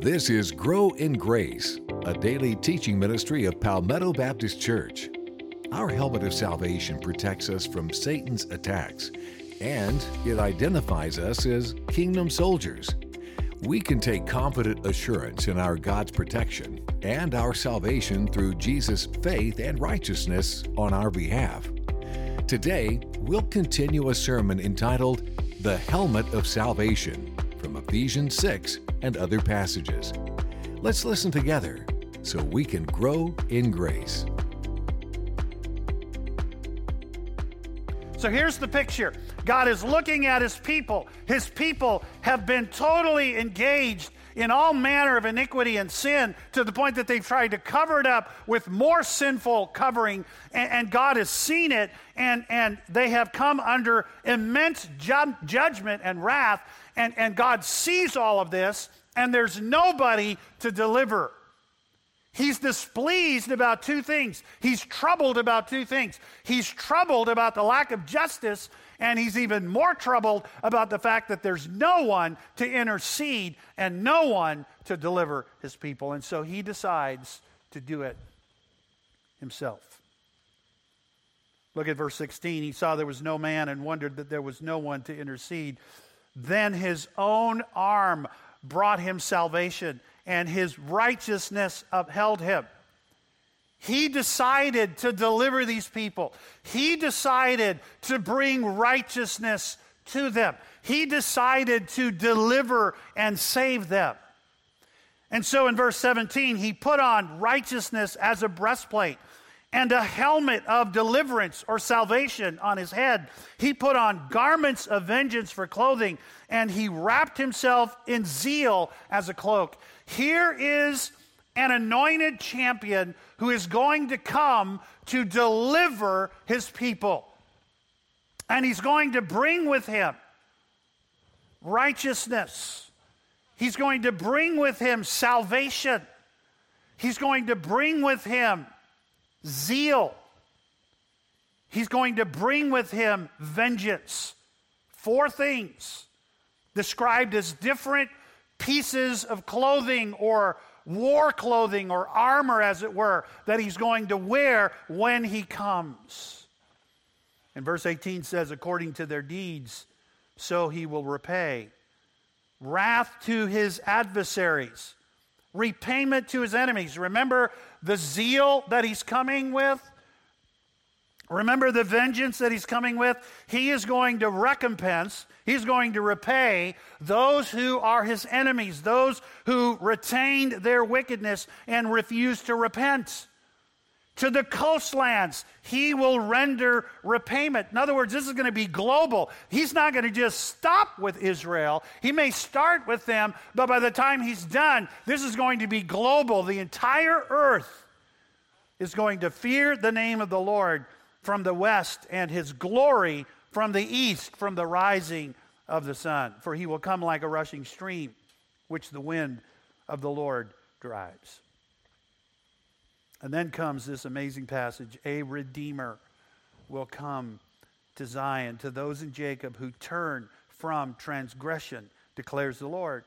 This is Grow in Grace, a daily teaching ministry of Palmetto Baptist Church. Our helmet of salvation protects us from Satan's attacks, and it identifies us as kingdom soldiers. We can take confident assurance in our God's protection and our salvation through Jesus' faith and righteousness on our behalf. Today, we'll continue a sermon entitled The Helmet of Salvation from Ephesians 6 and other passages. Let's listen together so we can grow in grace. So here's the picture. God is looking at His people. His people have been totally engaged in all manner of iniquity and sin to the point that they've tried to cover it up with more sinful covering, and God has seen it, and they have come under immense judgment and wrath, and God sees all of this, and there's nobody to deliver. He's displeased about two things. He's troubled about two things. He's troubled about the lack of justice, and he's even more troubled about the fact that there's no one to intercede and no one to deliver his people. And so he decides to do it himself. Look at verse 16. He saw there was no man and wondered that there was no one to intercede. Then his own arm brought him salvation, and his righteousness upheld him. He decided to deliver these people. He decided to bring righteousness to them. He decided to deliver and save them. And so in verse 17, he put on righteousness as a breastplate and a helmet of deliverance or salvation on his head. He put on garments of vengeance for clothing, and he wrapped himself in zeal as a cloak. Here is an anointed champion who is going to come to deliver his people. And he's going to bring with him righteousness. He's going to bring with him salvation. He's going to bring with him zeal. He's going to bring with him vengeance. Four things described as different pieces of clothing or war clothing or armor, as it were, that he's going to wear when he comes. And verse 18 says, according to their deeds, so he will repay. Wrath to his adversaries, repayment to his enemies. Remember the zeal that he's coming with? Remember the vengeance that he's coming with? He is going to recompense, he's going to repay those who are his enemies, those who retained their wickedness and refused to repent. To the coastlands, he will render repayment. In other words, this is going to be global. He's not going to just stop with Israel. He may start with them, but by the time he's done, this is going to be global. The entire earth is going to fear the name of the Lord from the west, and his glory from the east, from the rising of the sun. For he will come like a rushing stream, which the wind of the Lord drives. And then comes this amazing passage, a Redeemer will come to Zion, to those in Jacob who turn from transgression, declares the Lord.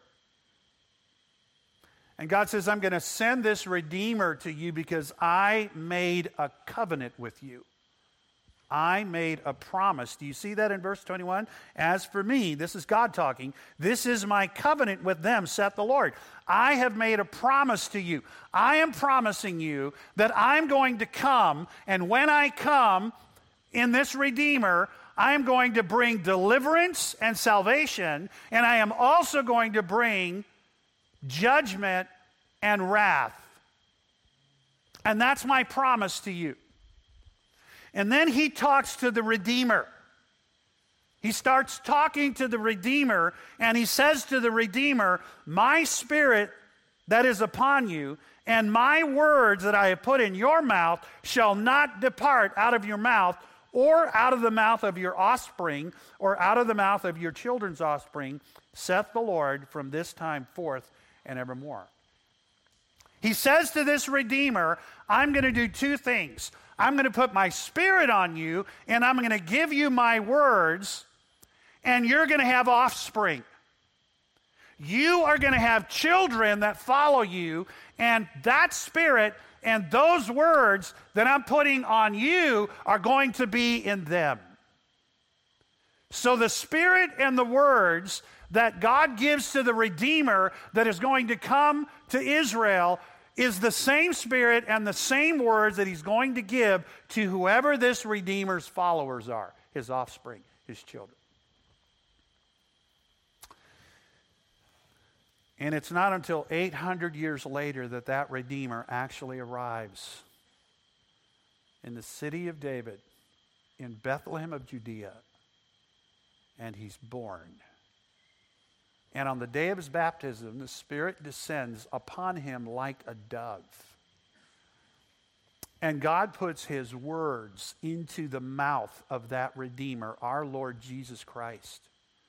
And God says, I'm going to send this Redeemer to you because I made a covenant with you. I made a promise. Do you see that in verse 21? As for me, this is God talking, this is my covenant with them, saith the Lord. I have made a promise to you. I am promising you that I'm going to come, and when I come in this Redeemer, I am going to bring deliverance and salvation, and I am also going to bring judgment and wrath. And that's my promise to you. And then he talks to the Redeemer. He starts talking to the Redeemer, and he says to the Redeemer, my spirit that is upon you, and my words that I have put in your mouth shall not depart out of your mouth, or out of the mouth of your offspring, or out of the mouth of your children's offspring, saith the Lord, from this time forth and evermore. He says to this Redeemer, I'm going to do two things. I'm going to put my spirit on you, and I'm going to give you my words, and you're going to have offspring. You are going to have children that follow you, and that Spirit and those words that I'm putting on you are going to be in them. So the Spirit and the words that God gives to the Redeemer that is going to come to Israel is the same Spirit and the same words that he's going to give to whoever this Redeemer's followers are, his offspring, his children. And it's not until 800 years later that that Redeemer actually arrives in the city of David, in Bethlehem of Judea, and he's born. And on the day of his baptism, the Spirit descends upon him like a dove. And God puts his words into the mouth of that Redeemer, our Lord Jesus Christ.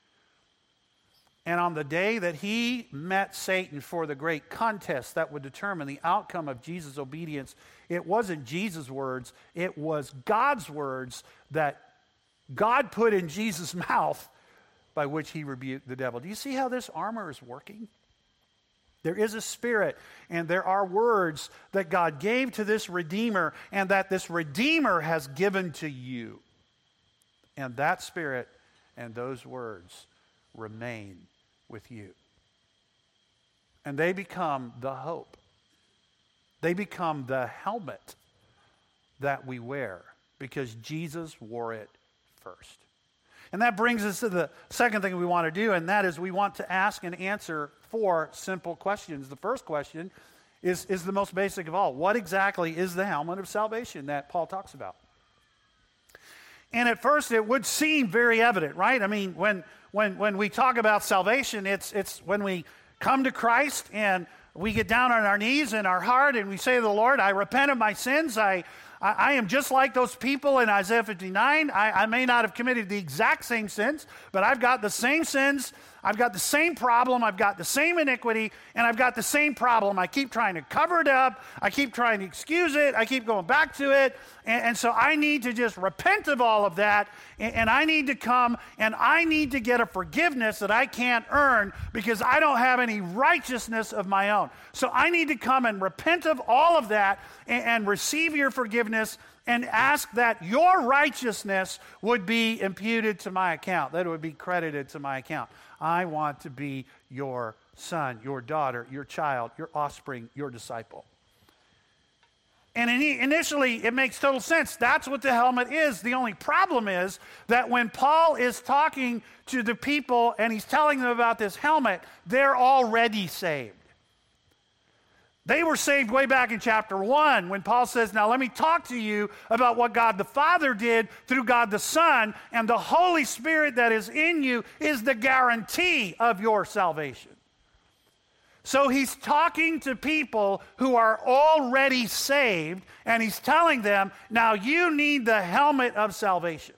And on the day that he met Satan for the great contest that would determine the outcome of Jesus' obedience, it wasn't Jesus' words, it was God's words that God put in Jesus' mouth by which he rebuked the devil. Do you see how this armor is working? There is a Spirit, and there are words that God gave to this Redeemer, and that this Redeemer has given to you. And that Spirit and those words remain with you. And they become the hope. They become the helmet that we wear, because Jesus wore it first. And that brings us to the second thing we want to do, and that is we want to ask and answer 4 simple questions. The first question is the most basic of all. What exactly is the helmet of salvation that Paul talks about? And at first it would seem very evident, right? I mean, when we talk about salvation, it's when we come to Christ and we get down on our knees in our heart and we say to the Lord, I repent of my sins. I am just like those people in Isaiah 59. I may not have committed the exact same sins, but I've got the same sins. I've got the same problem. I've got the same iniquity, and I've got the same problem. I keep trying to cover it up. I keep trying to excuse it. I keep going back to it. And so I need to just repent of all of that, and I need to come, and I need to get a forgiveness that I can't earn because I don't have any righteousness of my own. So I need to come and repent of all of that and receive your forgiveness and ask that your righteousness would be imputed to my account, that it would be credited to my account. I want to be your son, your daughter, your child, your offspring, your disciple. And initially, it makes total sense. That's what the helmet is. The only problem is that when Paul is talking to the people and he's telling them about this helmet, they're already saved. They were saved way back in chapter 1 when Paul says, now let me talk to you about what God the Father did through God the Son, and the Holy Spirit that is in you is the guarantee of your salvation. So he's talking to people who are already saved, and he's telling them, now you need the helmet of salvation.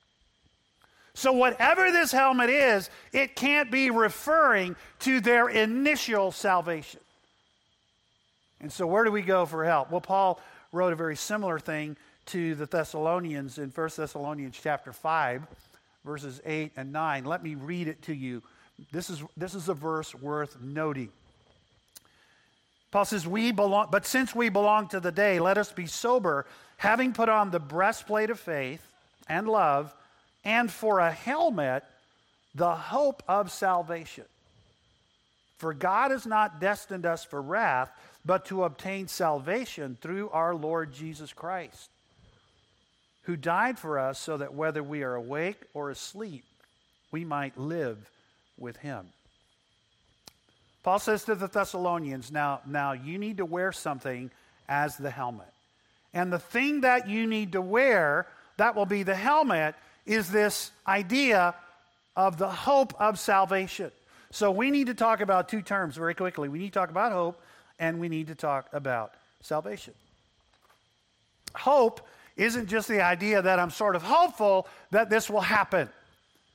So whatever this helmet is, it can't be referring to their initial salvation. And so where do we go for help? Well, Paul wrote a very similar thing to the Thessalonians in 1 Thessalonians chapter 5, verses 8 and 9. Let me read it to you. This is a verse worth noting. Paul says, but since we belong to the day, let us be sober, having put on the breastplate of faith and love, and for a helmet, the hope of salvation. For God has not destined us for wrath, but to obtain salvation through our Lord Jesus Christ, who died for us so that whether we are awake or asleep, we might live with him. Paul says to the Thessalonians, now you need to wear something as the helmet. And the thing that you need to wear, that will be the helmet, is this idea of the hope of salvation. So we need to talk about 2 terms very quickly. We need to talk about hope, and we need to talk about salvation. Hope isn't just the idea that I'm sort of hopeful that this will happen.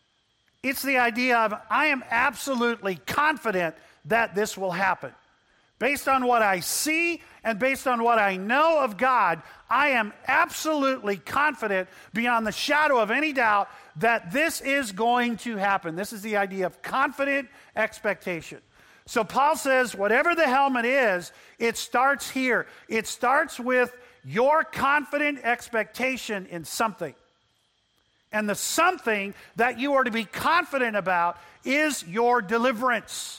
It's the idea of I am absolutely confident that this will happen. Based on what I see and based on what I know of God, I am absolutely confident beyond the shadow of any doubt that this is going to happen. This is the idea of confident expectation. So Paul says, whatever the helmet is, it starts here. It starts with your confident expectation in something. And the something that you are to be confident about is your deliverance.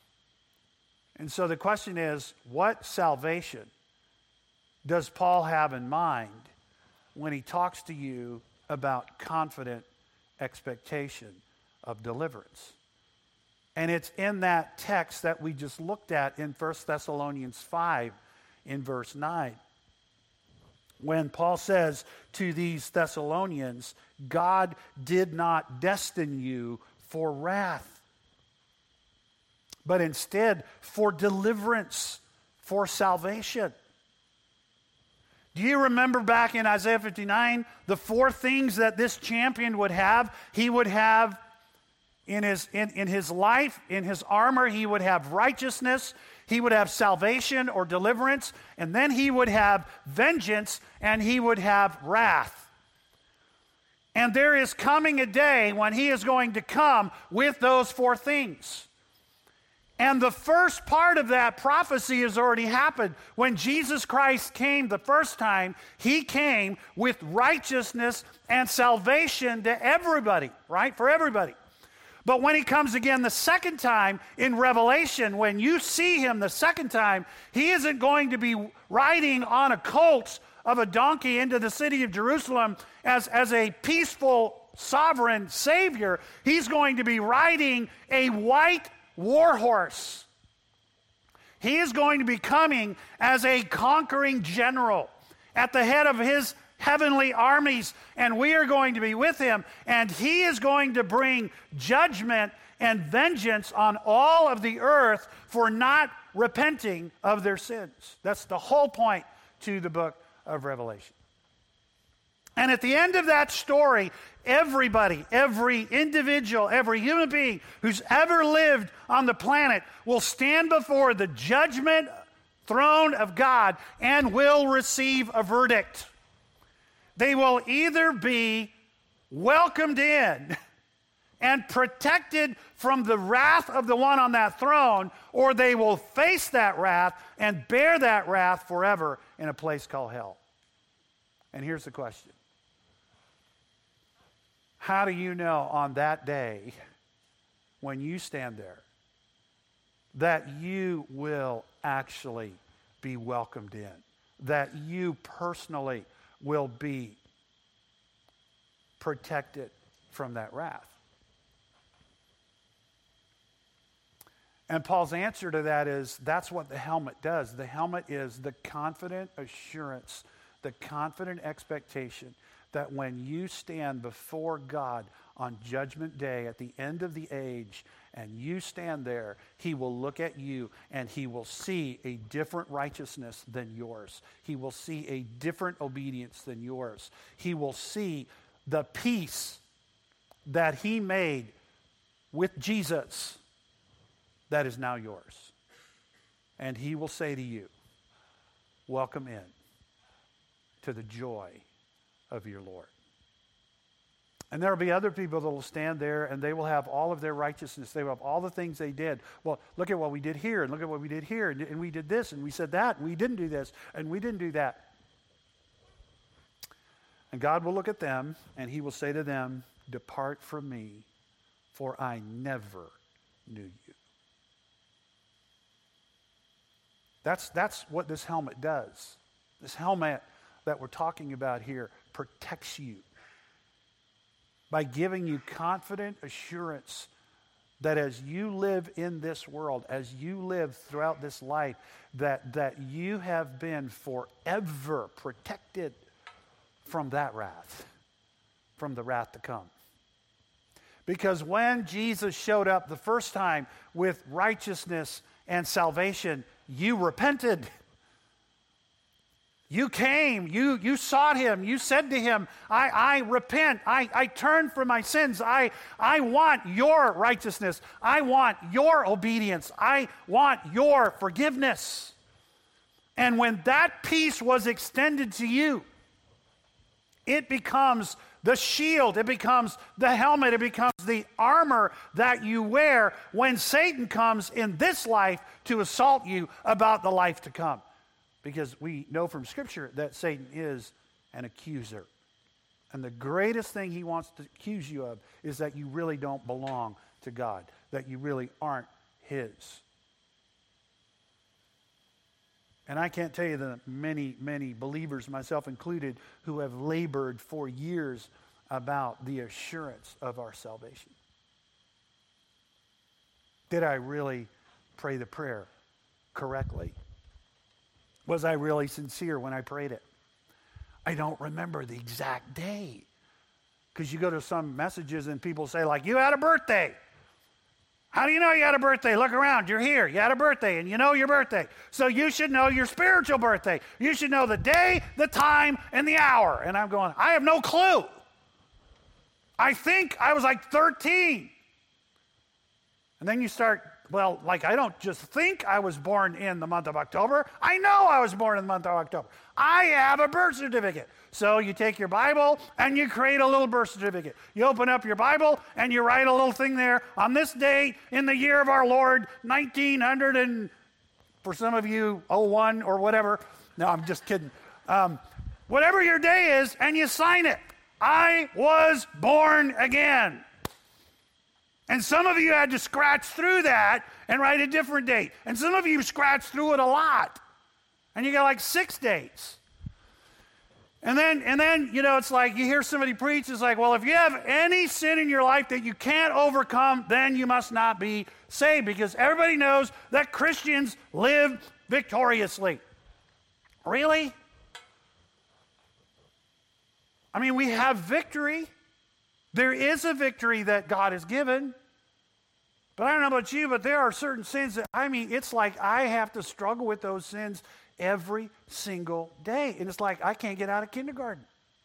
And so the question is, what salvation does Paul have in mind when he talks to you about confident expectation of deliverance? And it's in that text that we just looked at in 1 Thessalonians 5 in verse 9. When Paul says to these Thessalonians, God did not destine you for wrath, but instead for deliverance, for salvation. Do you remember back in Isaiah 59, the four things that this champion would have? He would have in his life, in his armor, he would have righteousness, he would have salvation or deliverance, and then he would have vengeance, and he would have wrath. And there is coming a day when he is going to come with those four things. And the first part of that prophecy has already happened. When Jesus Christ came the first time, he came with righteousness and salvation to everybody, right? For everybody. But when he comes again the second time in Revelation, when you see him the second time, he isn't going to be riding on a colt of a donkey into the city of Jerusalem as a peaceful sovereign savior. He's going to be riding a white war horse. He is going to be coming as a conquering general at the head of his heavenly armies, and we are going to be with him, and he is going to bring judgment and vengeance on all of the earth for not repenting of their sins. That's the whole point to the book of Revelation. And at the end of that story, everybody, every individual, every human being who's ever lived on the planet will stand before the judgment throne of God and will receive a verdict. They will either be welcomed in and protected from the wrath of the one on that throne, or they will face that wrath and bear that wrath forever in a place called hell. And here's the question. How do you know on that day, when you stand there, that you will actually be welcomed in? That you personally will be protected from that wrath? And Paul's answer to that is, that's what the helmet does. The helmet is the confident assurance, the confident expectation that when you stand before God on Judgment Day at the end of the age, and you stand there, he will look at you and he will see a different righteousness than yours. He will see a different obedience than yours. He will see the peace that he made with Jesus that is now yours. And he will say to you, welcome in to the joy of your Lord. And there will be other people that will stand there and they will have all of their righteousness. They will have all the things they did. Well, look at what we did here, and look at what we did here, and we did this, and we said that, and we didn't do this, and we didn't do that. And God will look at them and he will say to them, depart from me, for I never knew you. That's what this helmet does. This helmet that we're talking about here protects you by giving you confident assurance that as you live in this world, as you live throughout this life, that you have been forever protected from that wrath, from the wrath to come. Because when Jesus showed up the first time with righteousness and salvation, you repented. You came, you sought him, you said to him, I repent, I turn from my sins, I want your righteousness, I want your obedience, I want your forgiveness. And when that peace was extended to you, it becomes the shield, it becomes the helmet, it becomes the armor that you wear when Satan comes in this life to assault you about the life to come. Because we know from Scripture that Satan is an accuser. And the greatest thing he wants to accuse you of is that you really don't belong to God, that you really aren't his. And I can't tell you the many, many believers, myself included, who have labored for years about the assurance of our salvation. Did I really pray the prayer correctly? Was I really sincere when I prayed it? I don't remember the exact day. Because you go to some messages and people say, like, you had a birthday. How do you know you had a birthday? Look around. You're here. You had a birthday, and you know your birthday. So you should know your spiritual birthday. You should know the day, the time, and the hour. And I'm going, I have no clue. I think I was like 13. And then you start, well, like, I don't just think I was born in the month of October. I know I was born in the month of October. I have a birth certificate. So you take your Bible and you create a little birth certificate. You open up your Bible and you write a little thing there. On this date in the year of our Lord, 1900 and, for some of you, 01 or whatever. No, I'm just kidding. Whatever your day is, and you sign it. I was born again. And some of you had to scratch through that and write a different date. And some of you scratched through it a lot. And you got like 6 dates. And then, you know, it's like you hear somebody preach, it's like, well, if you have any sin in your life that you can't overcome, then you must not be saved, because everybody knows that Christians live victoriously. Really? I mean, we have victory. There is a victory that God has given. But I don't know about you, but there are certain sins that, I mean, it's like I have to struggle with those sins every single day. And it's like I can't get out of kindergarten.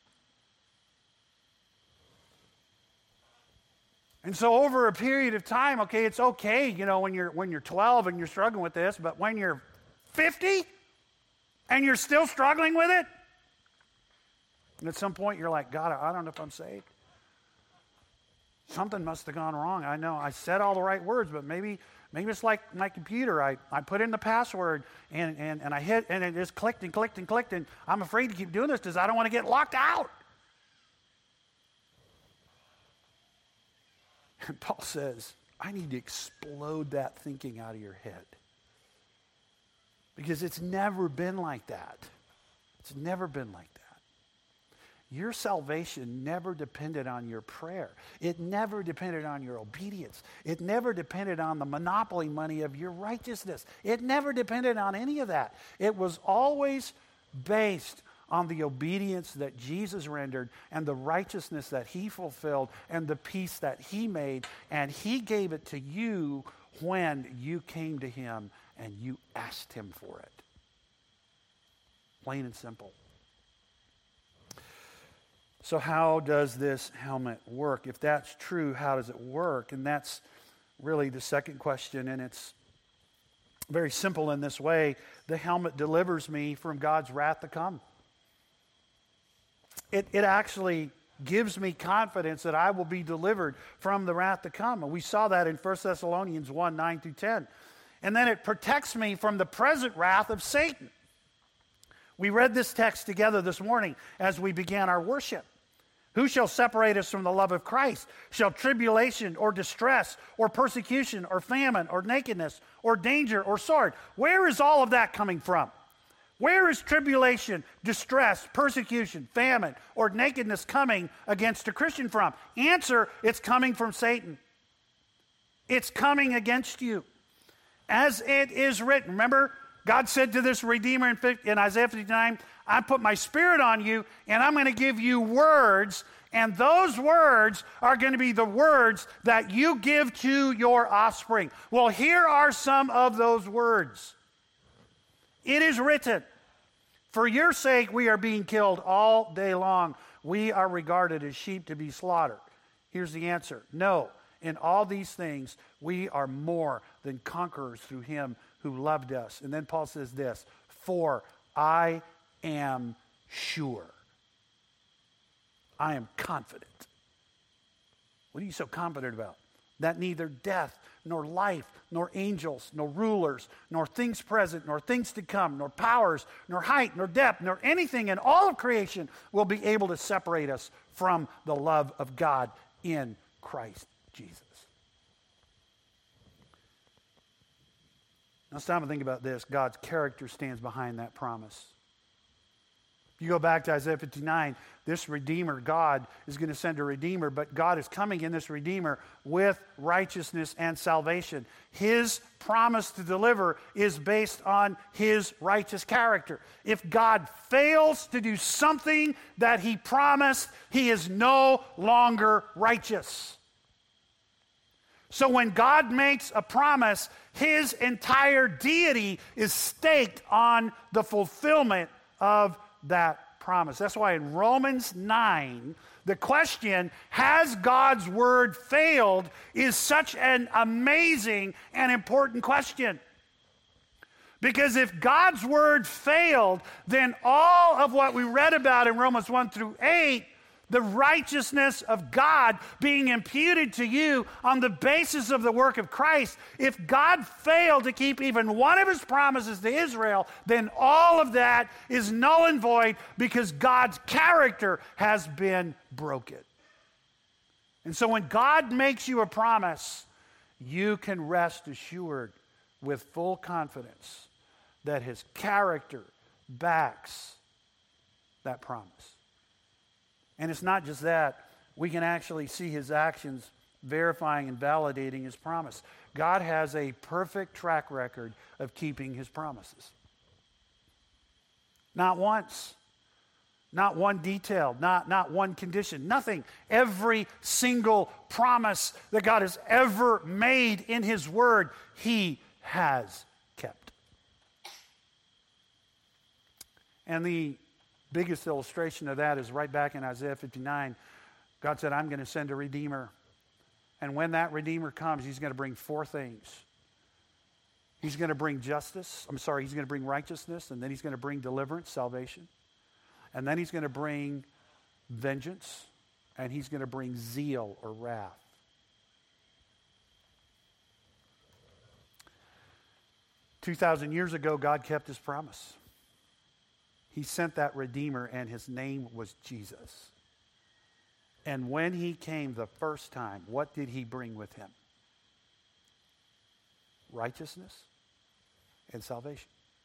And so over a period of time, okay, it's okay, you know, when you're 12 and you're struggling with this, but when you're 50 and you're still struggling with it, and at some point you're like, God, I don't know if I'm saved. Something must have gone wrong. I know I said all the right words, but maybe it's like my computer. I put in the password and I hit, and it just clicked and clicked and clicked, and I'm afraid to keep doing this because I don't want to get locked out. And Paul says, I need to explode that thinking out of your head. Because it's never been like that. It's never been like that. Your salvation never depended on your prayer. It never depended on your obedience. It never depended on the monopoly money of your righteousness. It never depended on any of that. It was always based on the obedience that Jesus rendered and the righteousness that he fulfilled and the peace that he made. And he gave it to you when you came to him and you asked him for it. Plain and simple. So how does this helmet work? If that's true, how does it work? And that's really the second question, and it's very simple in this way. The helmet delivers me from God's wrath to come. It actually gives me confidence that I will be delivered from the wrath to come. And we saw that in 1 Thessalonians 1, 9 through 10. And then it protects me from the present wrath of Satan. We read this text together this morning as we began our worship. Who shall separate us from the love of Christ? Shall tribulation or distress or persecution or famine or nakedness or danger or sword? Where is all of that coming from? Where is tribulation, distress, persecution, famine, or nakedness coming against a Christian from? Answer, it's coming from Satan. It's coming against you. As it is written, remember, God said to this Redeemer in Isaiah 59, I put my spirit on you, and I'm going to give you words, and those words are going to be the words that you give to your offspring. Well, here are some of those words. It is written, For your sake, we are being killed all day long. We are regarded as sheep to be slaughtered. Here's the answer. No, in all these things, we are more than conquerors through him who loved us. And then Paul says this, for I am sure. I am confident. What are you so confident about? That neither death, nor life, nor angels, nor rulers, nor things present, nor things to come, nor powers, nor height, nor depth, nor anything in all of creation will be able to separate us from the love of God in Christ Jesus. Now stop and think about this. God's character stands behind that promise. You go back to Isaiah 59, this Redeemer, God is going to send a Redeemer, but God is coming in this Redeemer with righteousness and salvation. His promise to deliver is based on his righteous character. If God fails to do something that he promised, he is no longer righteous. So when God makes a promise, his entire deity is staked on the fulfillment of that promise. That's why in Romans 9, the question, has God's word failed, is such an amazing and important question. Because if God's word failed, then all of what we read about in Romans 1 through 8, the righteousness of God being imputed to you on the basis of the work of Christ, if God failed to keep even one of his promises to Israel, then all of that is null and void because God's character has been broken. And so when God makes you a promise, you can rest assured with full confidence that his character backs that promise. And it's not just that. We can actually see his actions verifying and validating his promise. God has a perfect track record of keeping his promises. Not once. Not one detail. Not one condition. Nothing. Every single promise that God has ever made in his word, he has kept. And the biggest illustration of that is right back in Isaiah 59. God said, I'm going to send a Redeemer. And when that Redeemer comes, he's going to bring four things. He's going to bring he's going to bring righteousness, and then he's going to bring deliverance, salvation. And then he's going to bring vengeance, and he's going to bring zeal or wrath. "2,000 years ago, God kept his promise. He sent that Redeemer, and his name was Jesus. And when he came the first time, what did he bring with him? Righteousness and salvation.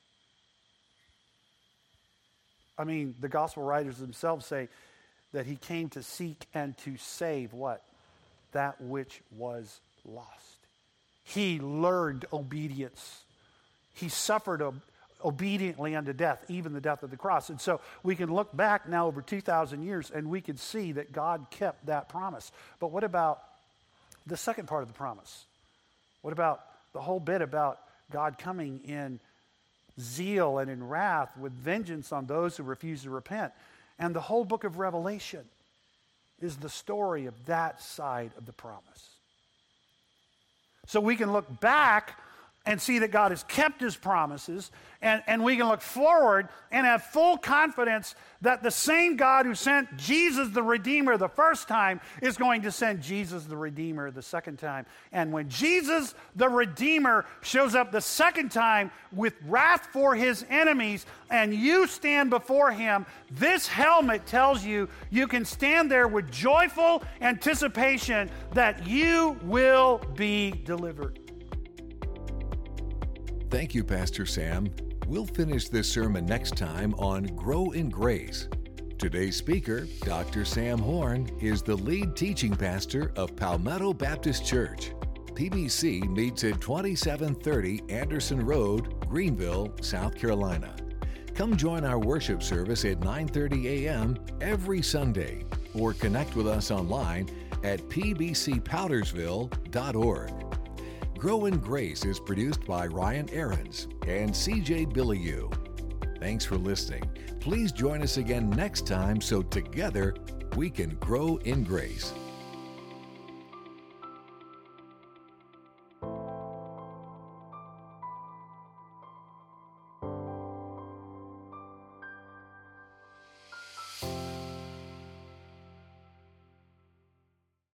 I mean, the gospel writers themselves say that he came to seek and to save what? That which was lost. He learned obedience. He suffered obediently unto death, even the death of the cross. And so we can look back now over 2,000 years and we can see that God kept that promise. But what about the second part of the promise? What about the whole bit about God coming in zeal and in wrath with vengeance on those who refuse to repent? And the whole book of Revelation is the story of that side of the promise. So we can look back and see that God has kept his promises, and we can look forward and have full confidence that the same God who sent Jesus the Redeemer the first time is going to send Jesus the Redeemer the second time. And when Jesus the Redeemer shows up the second time with wrath for his enemies, and you stand before him, this helmet tells you you can stand there with joyful anticipation that you will be delivered. Thank you, Pastor Sam. We'll finish this sermon next time on Grow in Grace. Today's speaker, Dr. Sam Horn, is the lead teaching pastor of Palmetto Baptist Church. PBC meets at 2730 Anderson Road, Greenville, South Carolina. Come join our worship service at 9:30 a.m. every Sunday, or connect with us online at pbcpowdersville.org. Grow in Grace is produced by Ryan Ahrens and CJ Billiou. Thanks for listening. Please join us again next time so together we can grow in grace.